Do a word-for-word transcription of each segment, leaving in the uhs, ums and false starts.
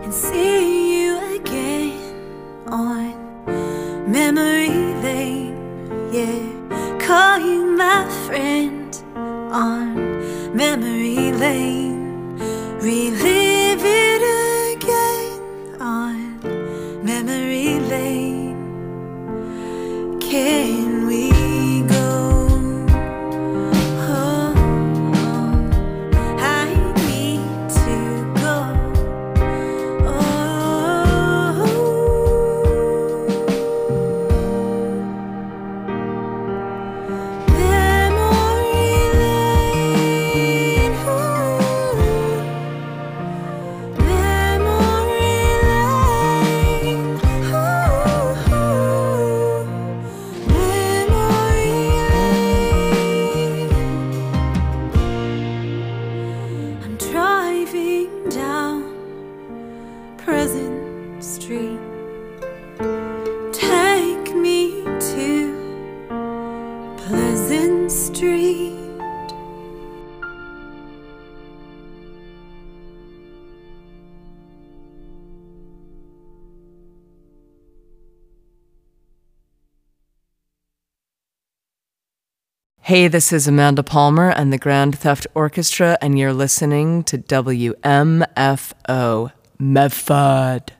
and see you again on memory lane. Yeah, call you my friend on memory lane. Relive it again on memory lane. Can we go? Oh, oh, I need to go. Oh, memory lane. Ooh. Memory lane. Ooh. Memory lane. I'm driving down Pleasant Street. Take me to Pleasant Street. Hey, this is Amanda Palmer and the Grand Theft Orchestra, and you're listening to W M F O, Medford.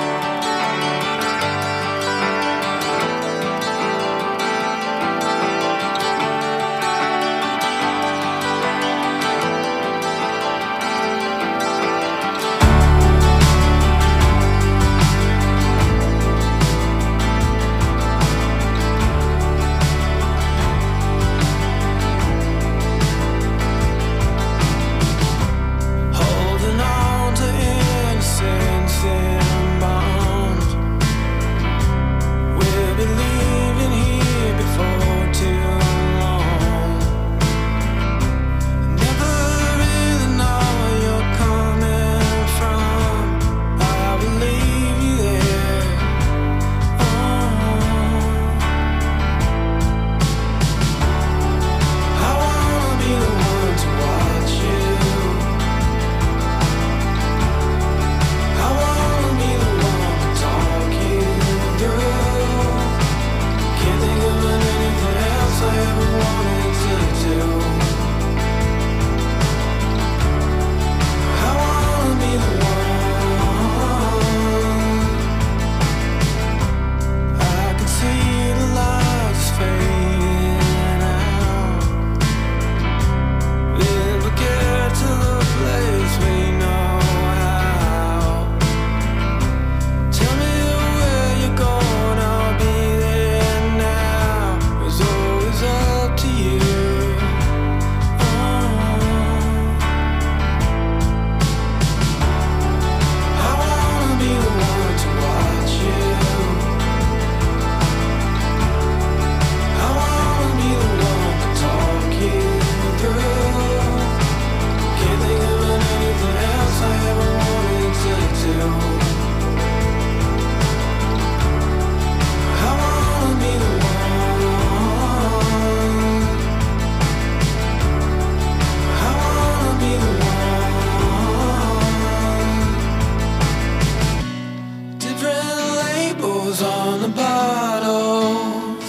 Holding on to innocence and bounds. We'll be leaving here before too long. Never really know where you're coming from. I will leave you there. Oh. I wanna be the one to watch you. I wanna be the one to talk you through. Can't think of anything else I ever wanted to do. I wanna be the one. I can see the lights fading out. Then we get to the place we know how. Tell me where you're going, I'll be there now. It's always up to you. Oh. I wanna be the one to watch you. I wanna be the one to talk you through. Can't think of anything else I ever wanted to do. I wanna be the one. I wanna be the one. Different labels on the bottles,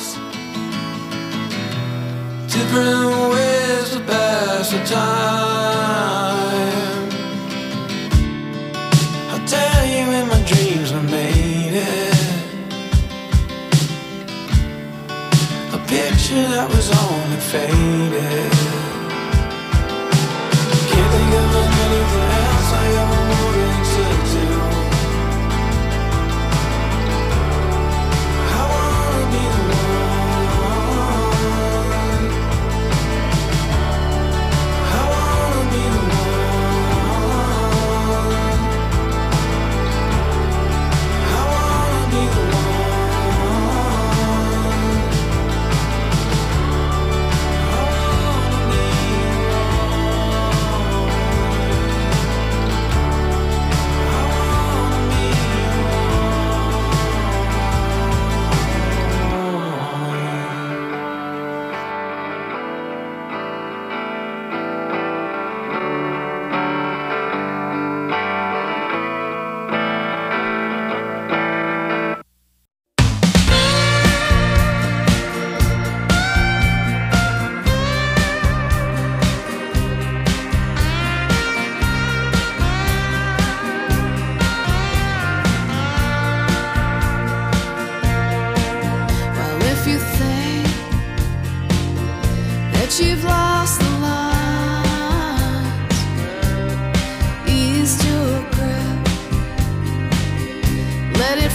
different ways to pass the time. I'll tell you in my dreams we made it. A picture that was only faded. Can't think of anything else I ever wanted to do. I wanna be the one. I wanna be the one. I wanna be the one. I wanna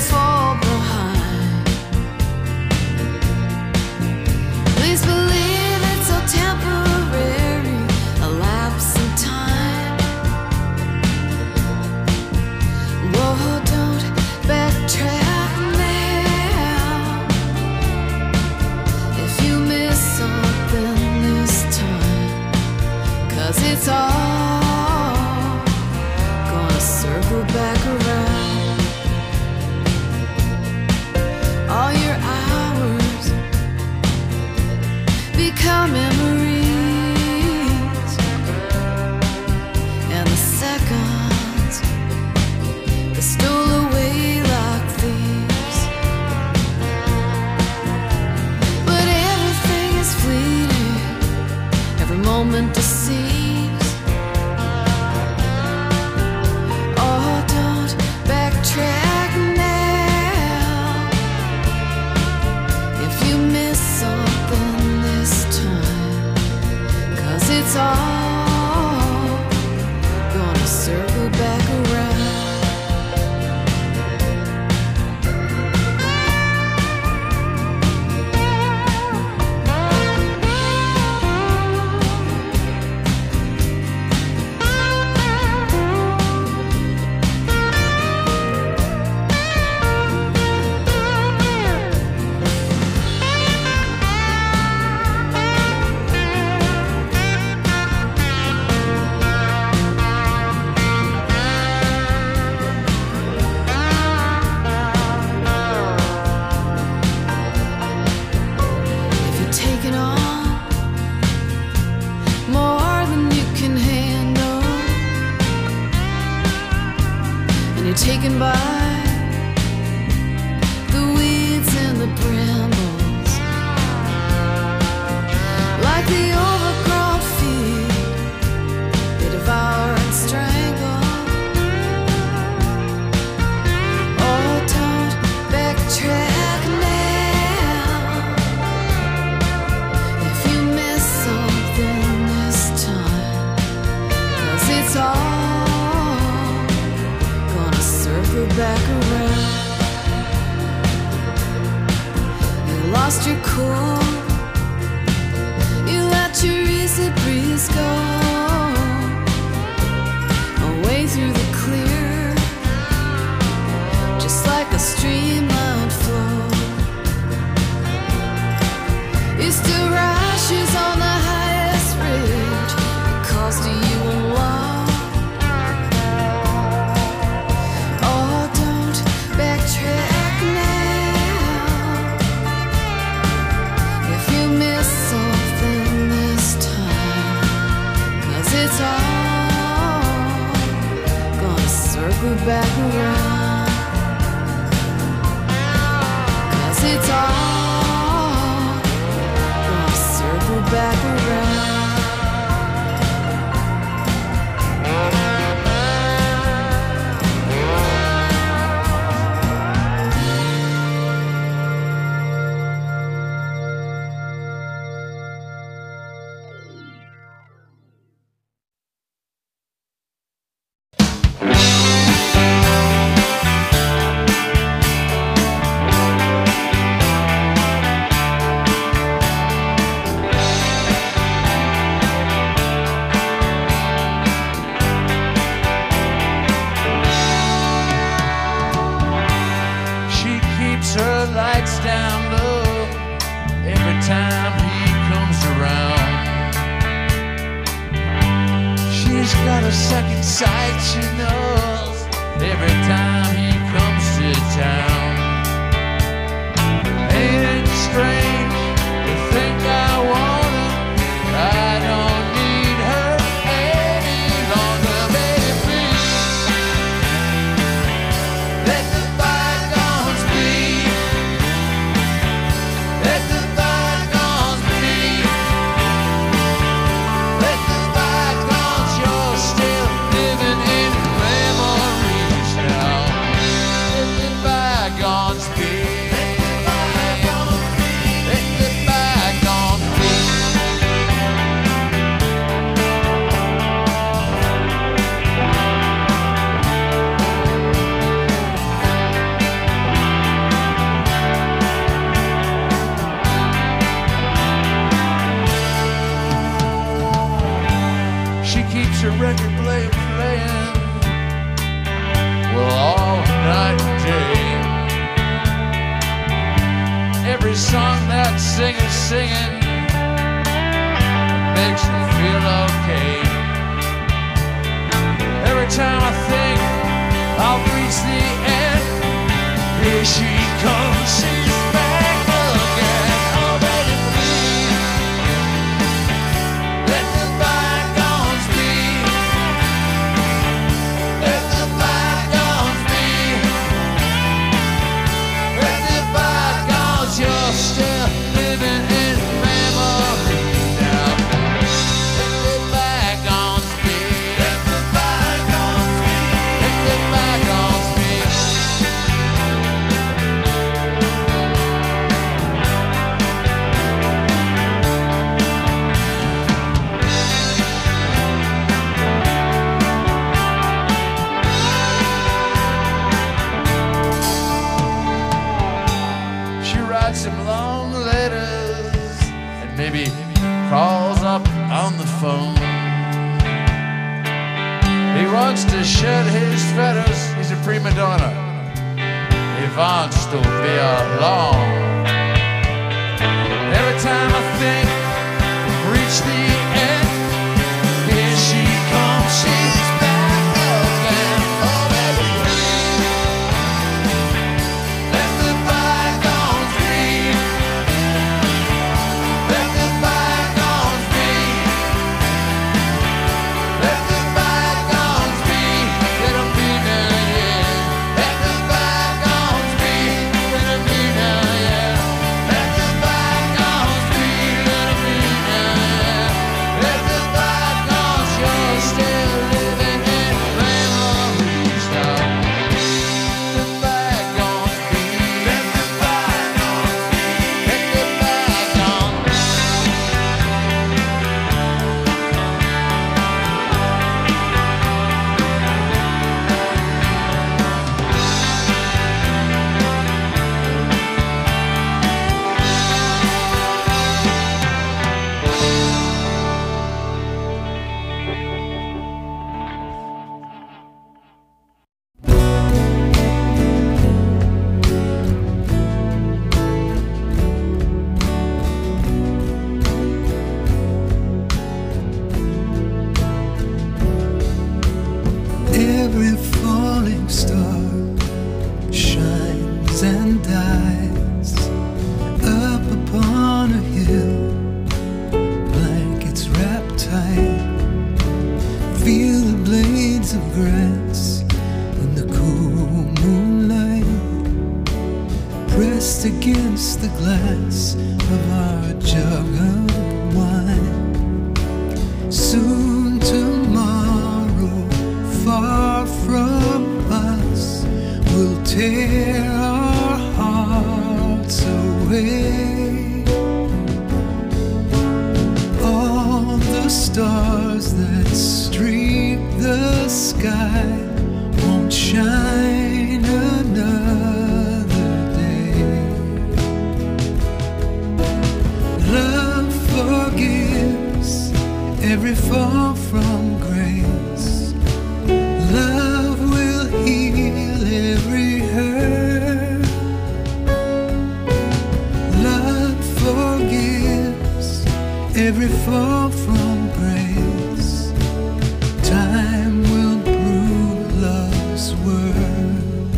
fall behind. Please believe it's so temporary, a lapse in time. Whoa, don't backtrack now. If you miss something this time, 'cause it's all gonna circle back around. All your hours become memories, and the seconds they stole away like thieves. But everything is fleeting, every moment deceives. Oh, don't backtrack now. If you miss something this time, 'cause it's all gonna circle back around. If you're taking on more than you can handle, and you're taken by the weeds and the brambles, like the overgrown field they devour and strangle. Oh, don't backtrack now. If you miss something this time, 'cause it's all gonna circle back around. You lost your cool, you let your easy breeze go away through the clear, just like a streamlined flow. You still rashes on the highest ridge, it calls to you alone. Oh, don't backtrack now. If you miss something this time, 'cause it's all gonna circle back around. 'Cause it's all gonna circle back around. She keeps her lights down low every time he comes around. She's got a second sight, she knows, every time he comes to town. Ain't it strange to think I want her? I don't need her any longer, baby, please. Let the bygones be. Let the bygones be. Let the bygones, you're still living in memories now. singing, singing makes me feel okay. Every time I think I'll reach the end, here she comes, she's back again. Oh baby, please, let the bygones be. Let the bygones be. Let the bygones, you're still living in memory now. Let the bygones be. Let the bygones be. Let the bygones be. She writes him long letters and maybe calls up on the phone. He wants to shed his feathers, he's a prima donna. He wants to be alone. Every time I think reach the end, here she comes, she's back again. Oh baby, please, let the bygones be. Let the bygones be. Let the bygones be. Let 'em be now, yeah. Let the bygones be. Let 'em be now, yeah. Let the bygones be. Let 'em be now, yeah. Let the bygones, you're still living in memories now. Let the bygones be. Let the bygones be. Let the bygones. Every falling star shines and dies up upon a hill, blankets wrapped tight. Feel the blades of grass in the cool moonlight, pressed against the glass of our jug of wine. Soon tomorrow, far from us, will tear our hearts away. All the stars that streak the sky won't shine another day. Love forgives every fall from grace. Love will heal every hurt. Love forgives every fall from grace. Time will prove love's worth.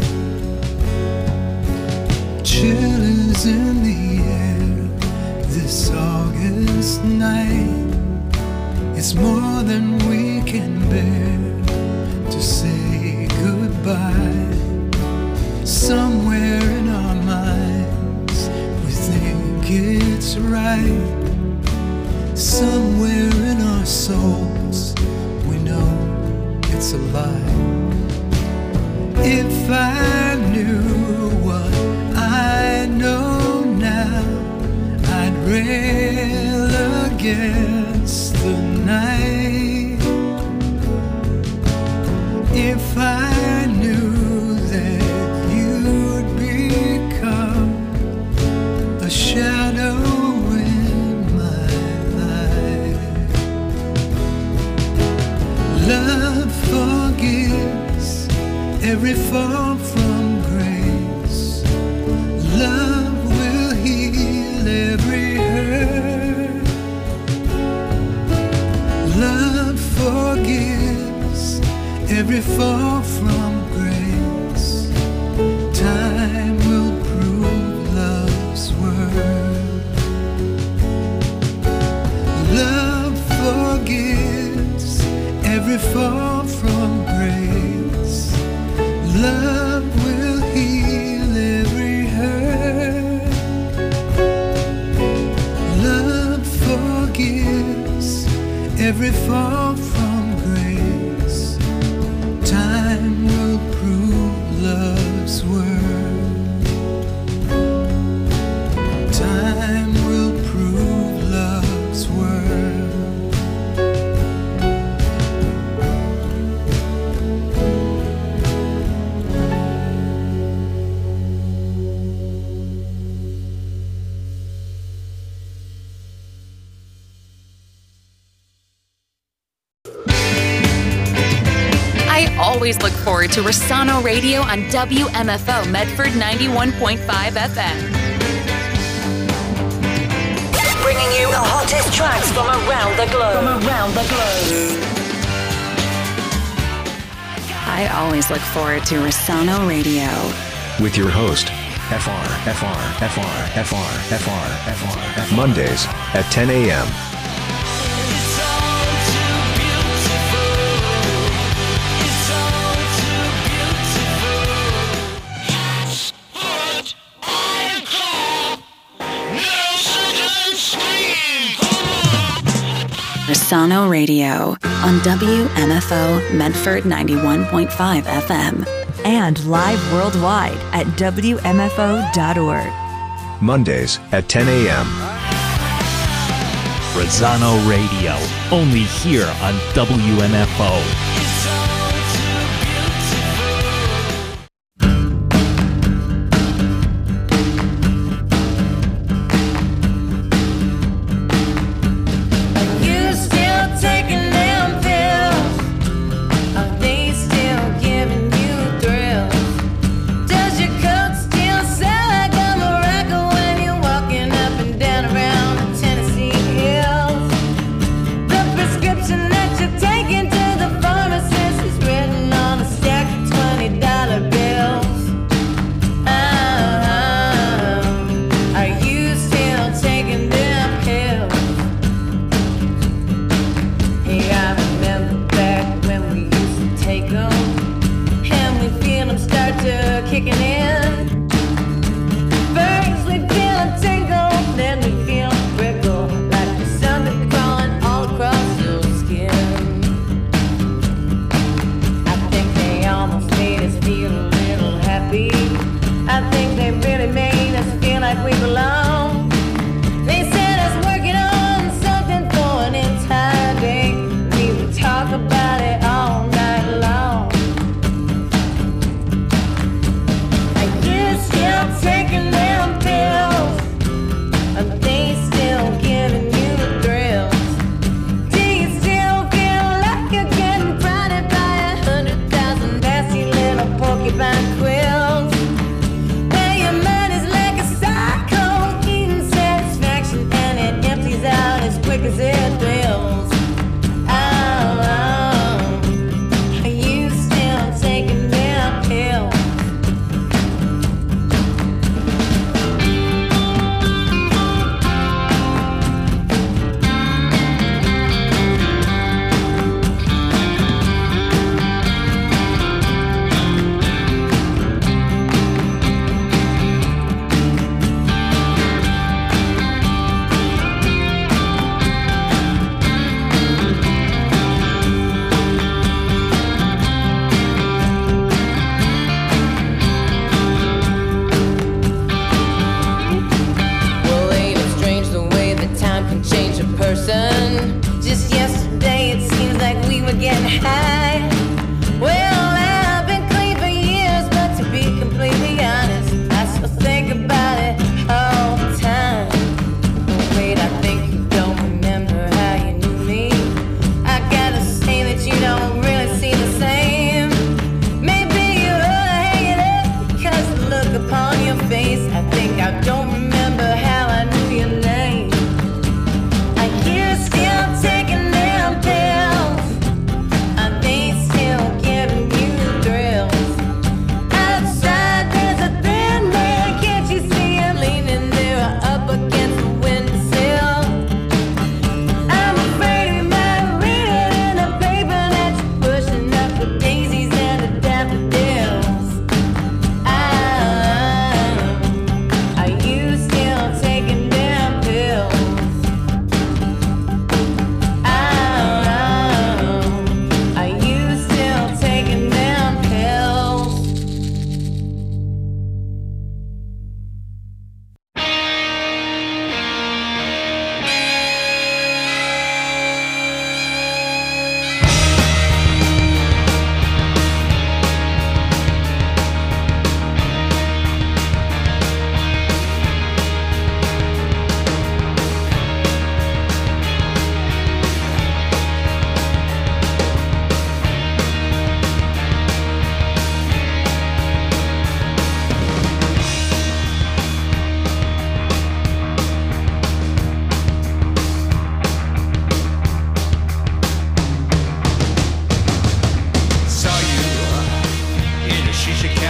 Chill is in the air this August night. It's more than we can bear to say goodbye. Somewhere in our minds we think it's right. Somewhere in our souls we know it's a lie. If I knew what I know now, I'd rail against the night. If I knew that you'd become a shadow in my life. Love forgives every fall from grace. Love will heal every every fall from grace. Time will prove love's worth. Love forgives every fall from grace. Love will heal every hurt. Love forgives every fall from grace. Time will prove love's worth. Time will prove love's worth. I always look forward to Rossano Radio on W M F O Medford ninety-one point five F M. Bringing you the hottest tracks from around the globe. From around the globe. I always look forward to Rossano Radio. With your host, F R, F R, F R, F R, F R, F R, F R. Mondays at ten a.m. Rossano Radio on W M F O Medford ninety-one point five F M. And live worldwide at W M F O dot org. Mondays at ten a.m. Rossano Radio, only here on W M F O. Taking them pills, and they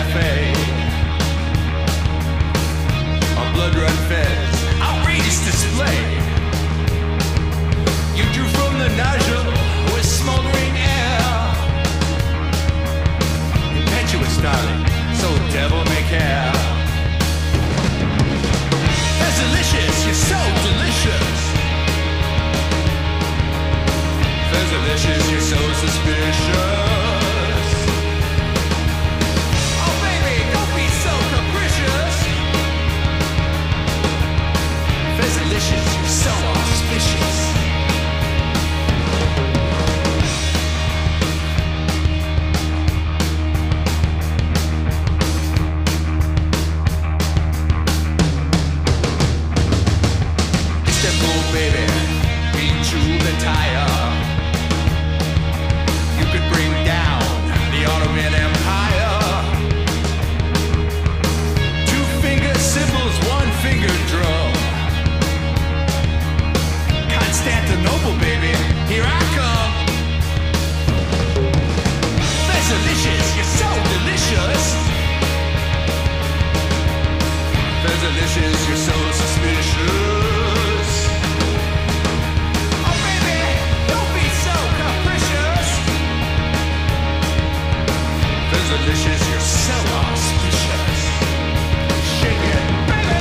cafe. A blood red fez, outrageous display. You drew from the nozzle with smoldering air. Impetuous, darling, so devil may care. That's delicious, you're so delicious. That's delicious, you're so suspicious. Oh baby, don't be so capricious. That's delicious, you're so auspicious. Baby, be true the tire. You could bring down the Ottoman Empire. Two finger cymbals, one finger drum. Constantinople, baby, here I come. That's delicious, you're so delicious. That's delicious, you're so suspicious. Delicious, you're so auspicious. Shake it, baby.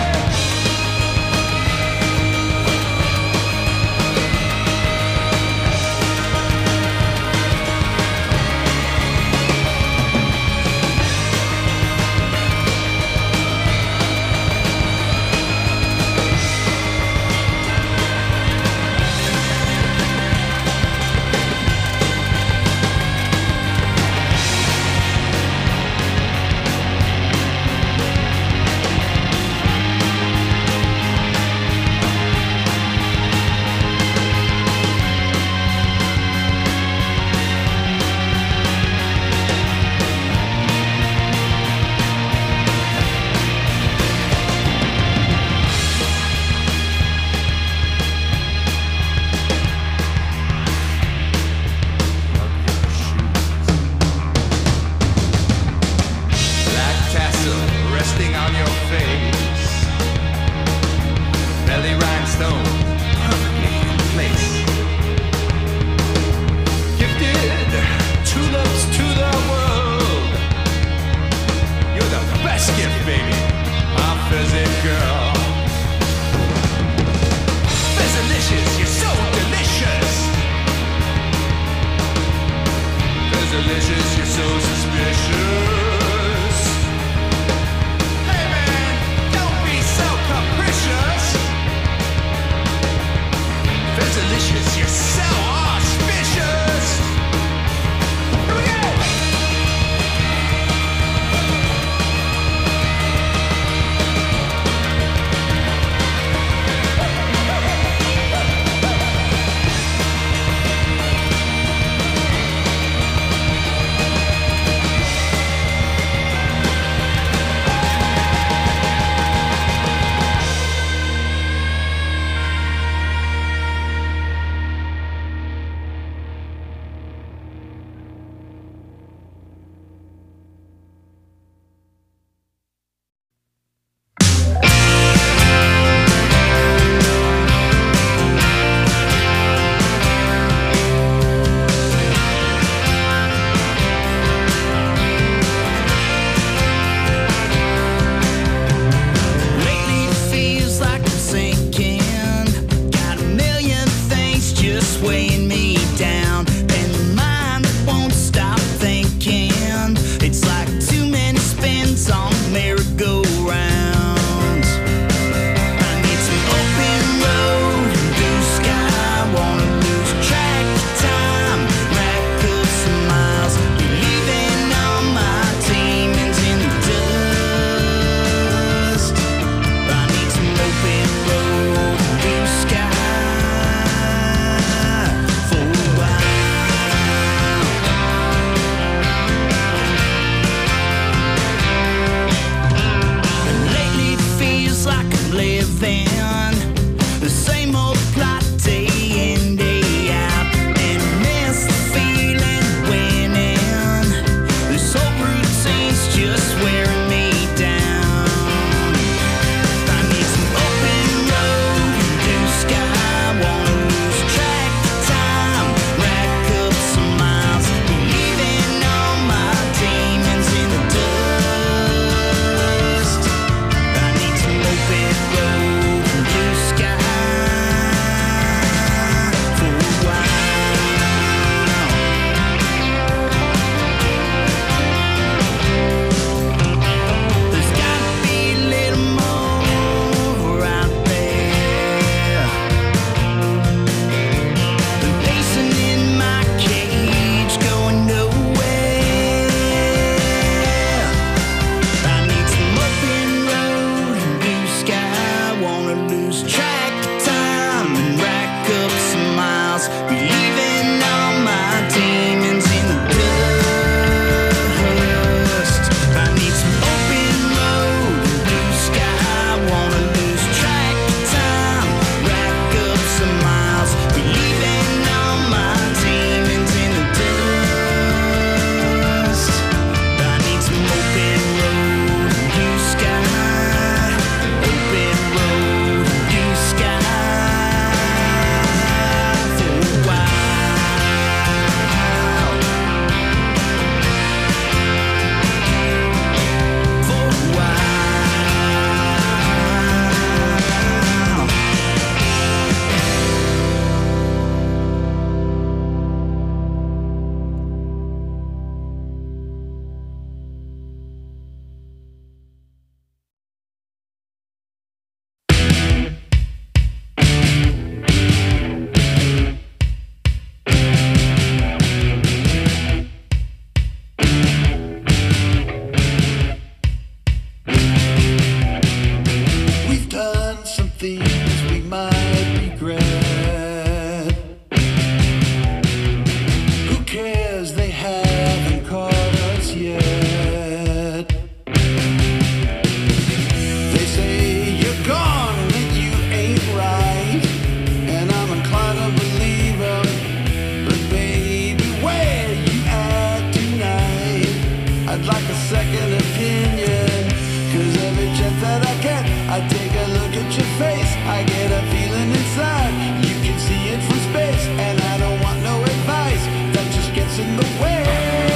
I'd like a second opinion. Cause every chance that I get, I take a look at your face. I get a feeling inside, you can see it from space. And I don't want no advice, that just gets in the way.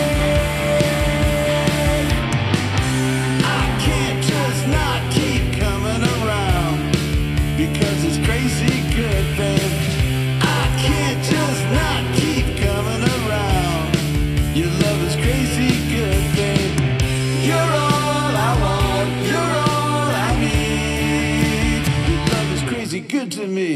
I can't just not keep coming around, because it's crazy good, babe. I can't just not keep coming around. Your love is crazy good, babe. You're all I want, you're all I need. Your love is crazy good to me.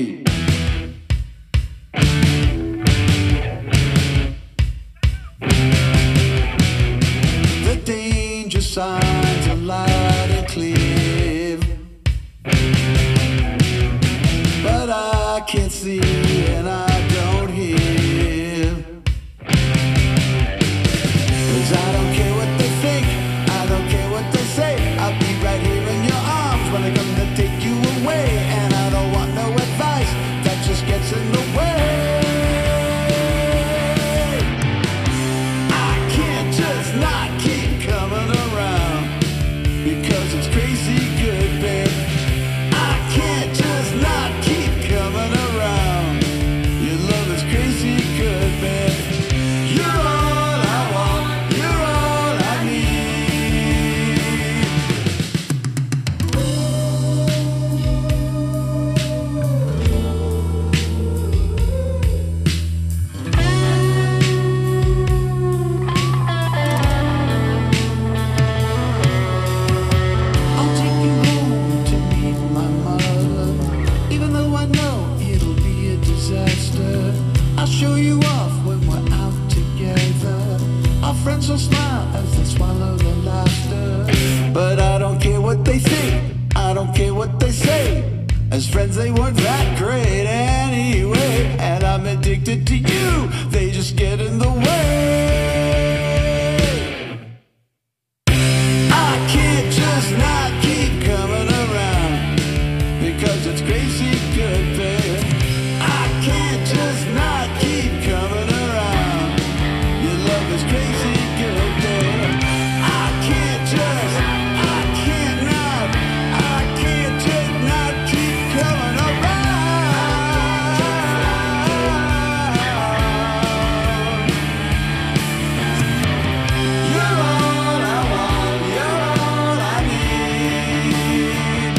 The danger signs are loud and clear, but I can't see and I don't hear. Cause I don't care what they think, I don't care what they say. I'll be right here in your arms when I come to take you away. And I don't want no advice, that just gets in the way. I can't just not keep coming around, because it's crazy good, babe. I can't just not keep coming around. Your love is crazy good, babe. You're all I want, you're all I need. I'll take you home to meet my mother, even though I know it'll be a disaster. I'll show you off when we're out together. Our friends will smile as they swallow their laughter. But I don't care what they think, I don't care what they say. As friends they weren't that great anyway. And I'm addicted to you, they just get in the way. I can't just not keep coming around, because it's crazy good, babe. I can't just not keep coming around. Your love is crazy good, babe. I can't just, I can't not, I can't just not keep coming around. You're all I want, you're all I need.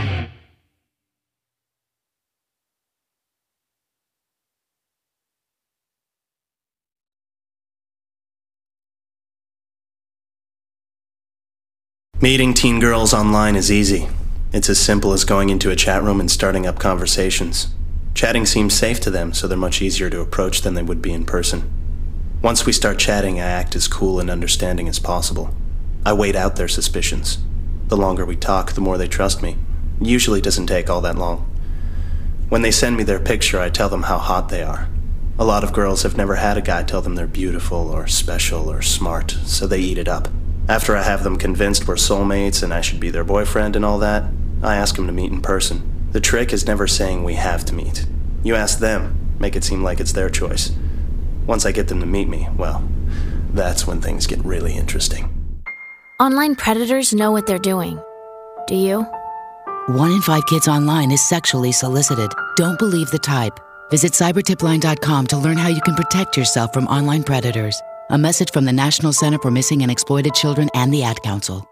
Meeting teen girls online is easy. It's as simple as going into a chat room and starting up conversations. Chatting seems safe to them, so they're much easier to approach than they would be in person. Once we start chatting, I act as cool and understanding as possible. I wait out their suspicions. The longer we talk, the more they trust me. It usually doesn't take all that long. When they send me their picture, I tell them how hot they are. A lot of girls have never had a guy tell them they're beautiful or special or smart, so they eat it up. After I have them convinced we're soulmates and I should be their boyfriend and all that, I ask them to meet in person. The trick is never saying we have to meet. You ask them, make it seem like it's their choice. Once I get them to meet me, well, that's when things get really interesting. Online predators know what they're doing. Do you? One in five kids online is sexually solicited. Don't believe the type. Visit cyber tip line dot com to learn how you can protect yourself from online predators. A message from the National Center for Missing and Exploited Children and the Ad Council.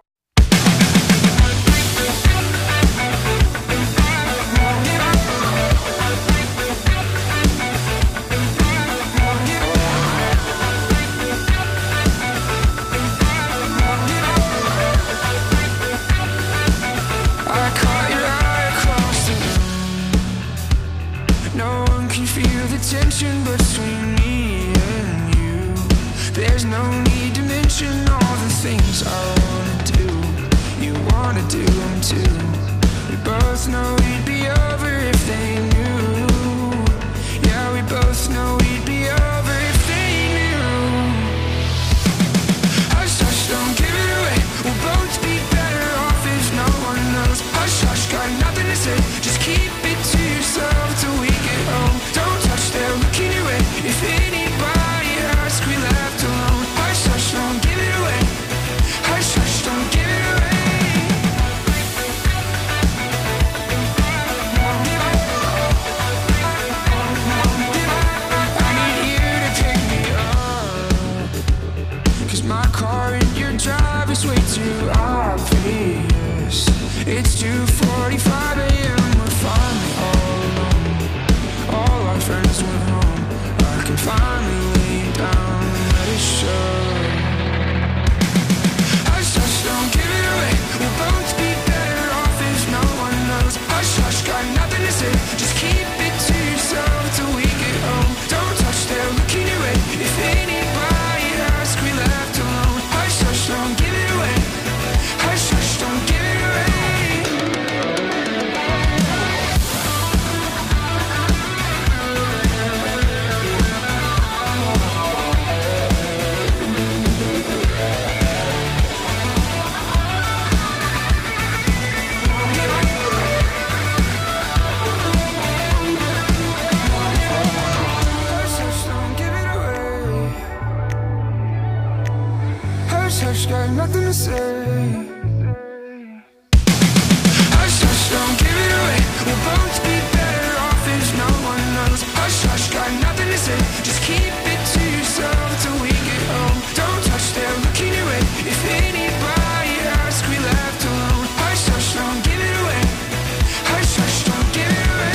Tension between me and you. There's no need to mention all the things I wanna do. it's way too obvious. It's two forty-five a m We're finally all alone. All our friends went home. I can finally lay down and let it show. Hush, hush, don't give it away. We'll both be better off if no one knows. Hush, hush, got nothing to say. Just keep it to yourself till we get home. Don't touch, they're looking your way. If anybody asks, we left alone. Hush, hush, don't give it away. Hush, hush, don't give it away. Hush, got nothing to say. Hush, hush, don't give it away. We'll both be better off if no one knows. Hush, hush, got nothing to say. Just keep it to yourself till we get home. Don't touch, they're looking your way. If anybody asks, we left alone. Hush, hush, don't give it away. Hush, hush, don't give it away.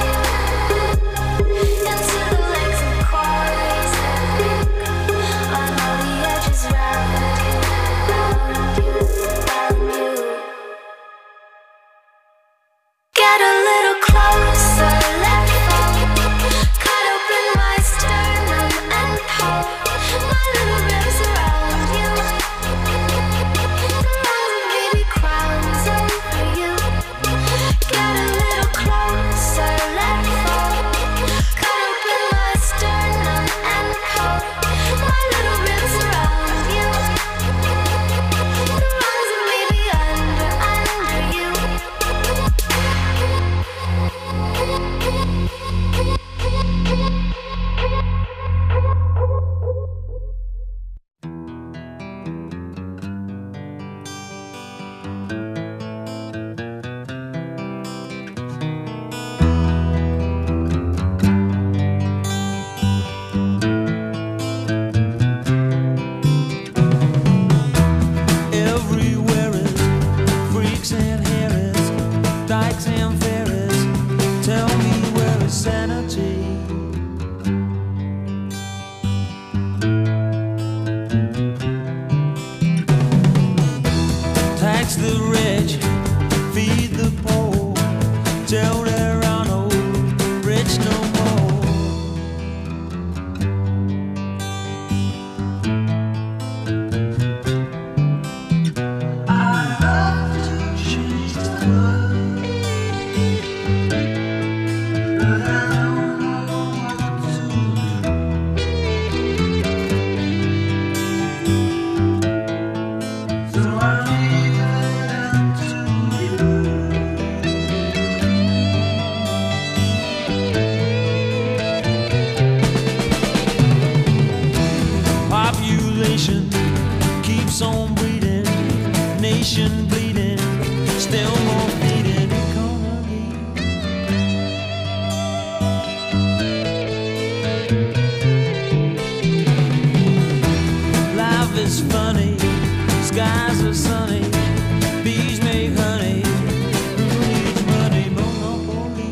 On nation keeps on breeding, nation bleeding, still more feeding economy. Life is funny, skies are sunny, bees make honey, who needs money, monopoly.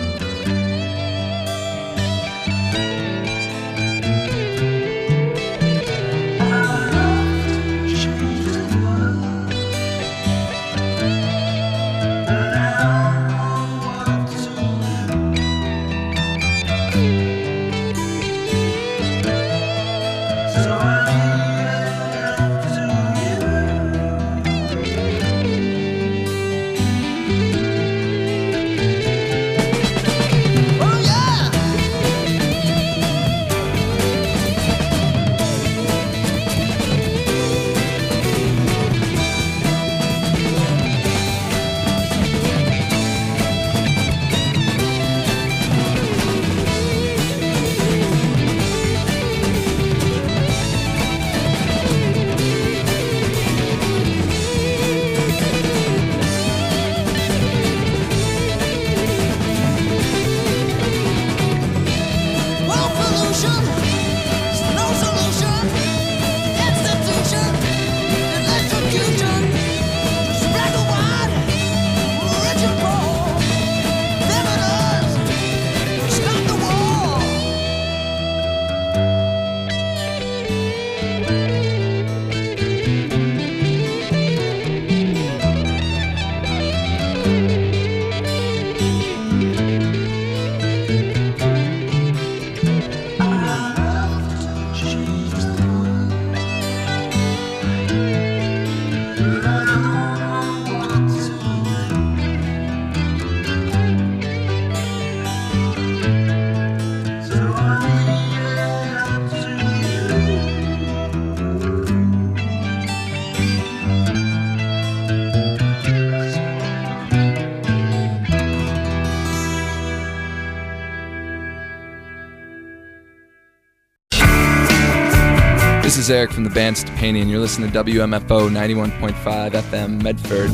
This is Eric from the band Stepani, and you're listening to W M F O ninety-one point five F M Medford.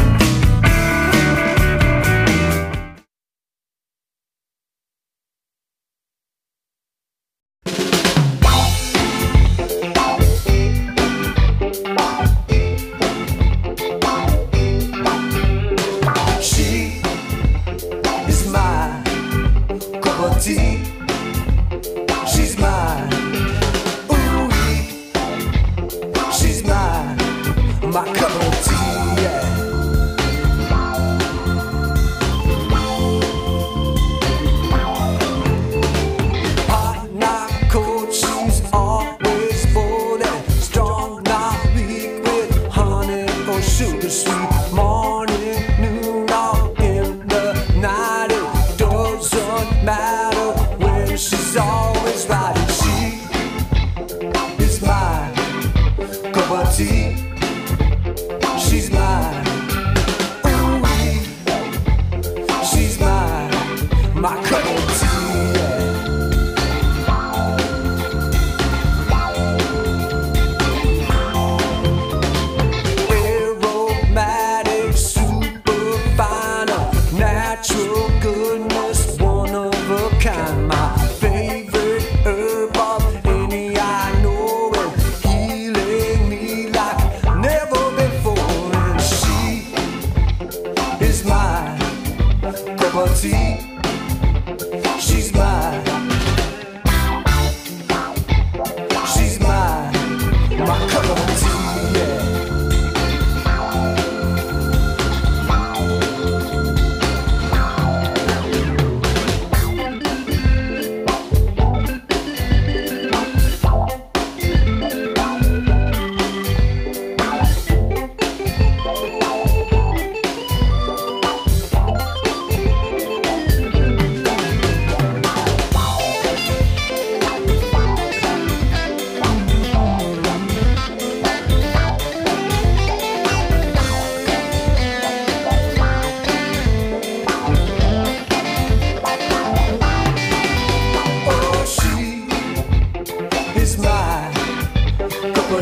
She is my cup of tea. She's my She's my, my cup of tea, yeah. Hot, not cold, she's always bold and strong, not weak, with honey or sugar sweet. Morning, noon, or in the night, it doesn't matter when she's always right. And she is my cup of tea. She's mine. Ooh, she's mine. My cup of tea. Aromatic, super fine, natural goodness, one of a kind. My favorite herb of any I know, and healing me like never before. And she is my cup of tea. She's mine. She's mine. My cup of tea, yeah.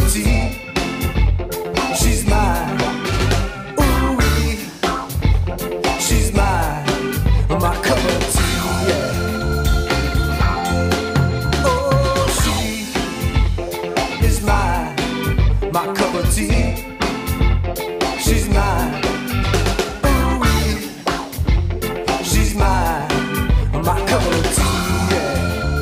tea. She's mine. Ooh-wee. She's mine. My cup of tea, yeah. Oh, she is mine. My cup of tea. She's mine. Ooh-wee. She's mine. My cup of tea, yeah.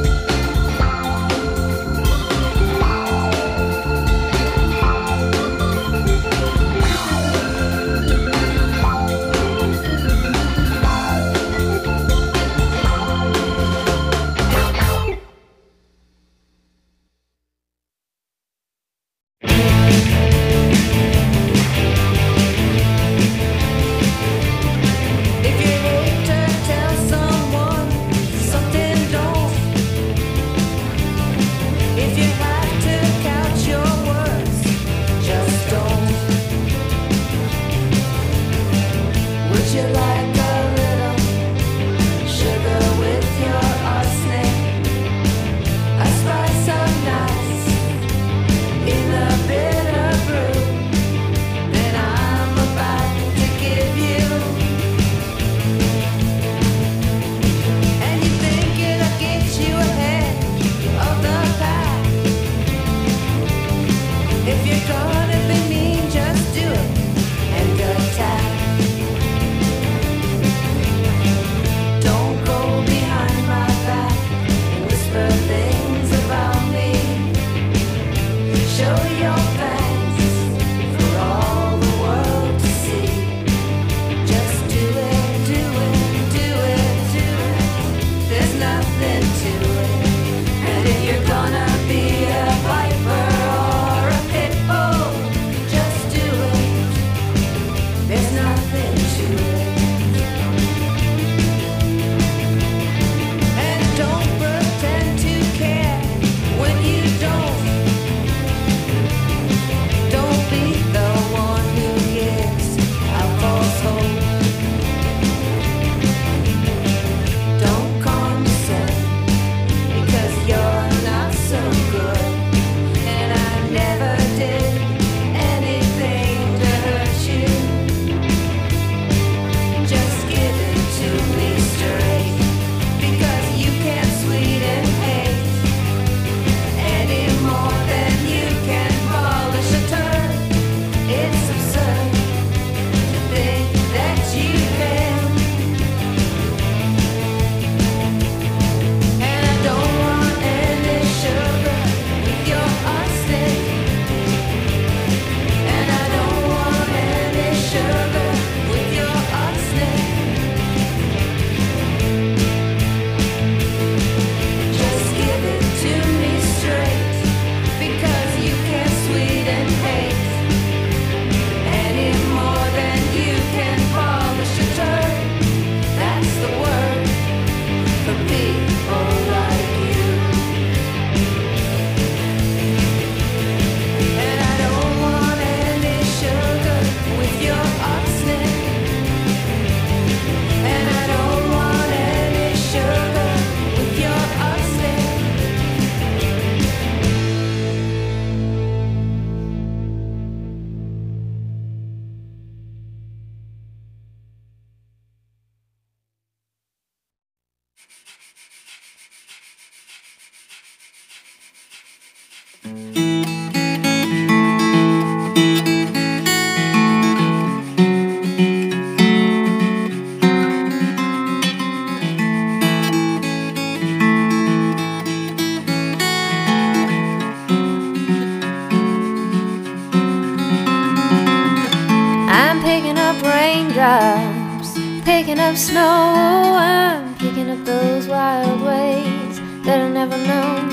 raindrops, picking up snow. I'm picking up those wild ways that I never known.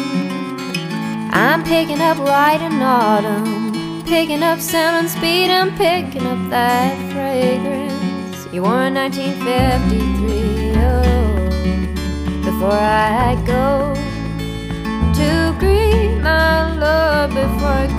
I'm picking up light in autumn, picking up sound and speed. I'm picking up that fragrance you wore in nineteen fifty-three. Oh, before I go to greet my love, before I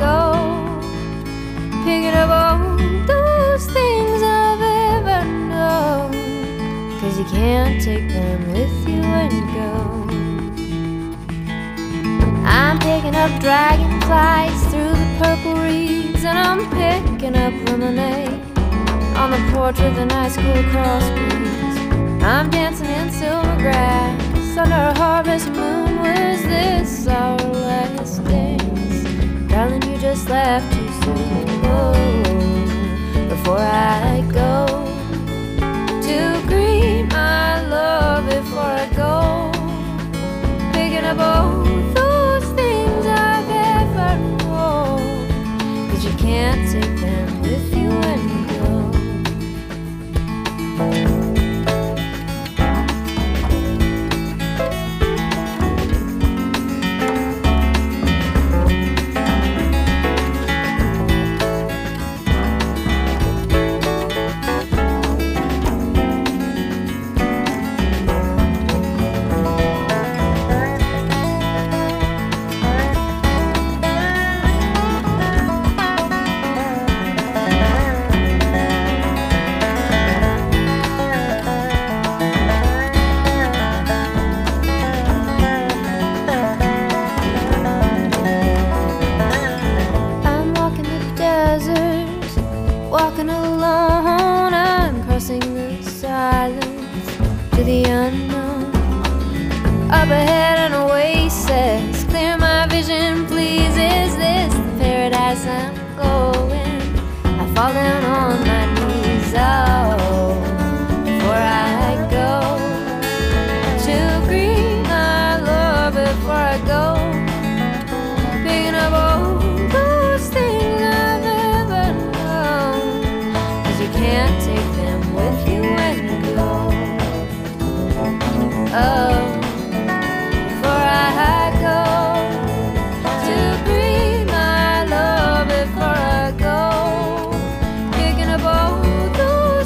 go picking up all those things I've ever known, 'cause you can't take them with you when you go. I'm picking up dragonflies through the purple reeds, and I'm picking up lemonade on the porch of the night school crossbreeds. I'm dancing in silver grass under a harvest moon. Was this our last dance? Darling, you just left too soon. Oh, before I go to greet my love, before I go picking up all those things I've ever known, 'cause you can't take them with you when you go. Walking alone, I'm crossing the silence to the unknown. Up ahead an oasis, clear my vision, please. Is this the paradise I'm going? I fall down on my knees, oh, before I go to greet my love, before I go picking up all those things I've ever known, 'cause you can't take them with you when you go. Oh, before I go to greet my love, before I go picking up all those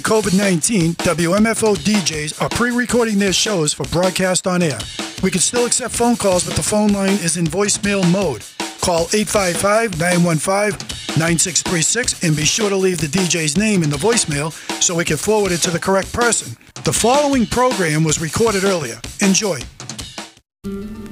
COVID nineteen, W M F O D Js are pre-recording their shows for broadcast on air. We can still accept phone calls, but the phone line is in voicemail mode. Call eight five five, nine one five, nine six three six and be sure to leave the D J's name in the voicemail so we can forward it to the correct person. The following program was recorded earlier. Enjoy.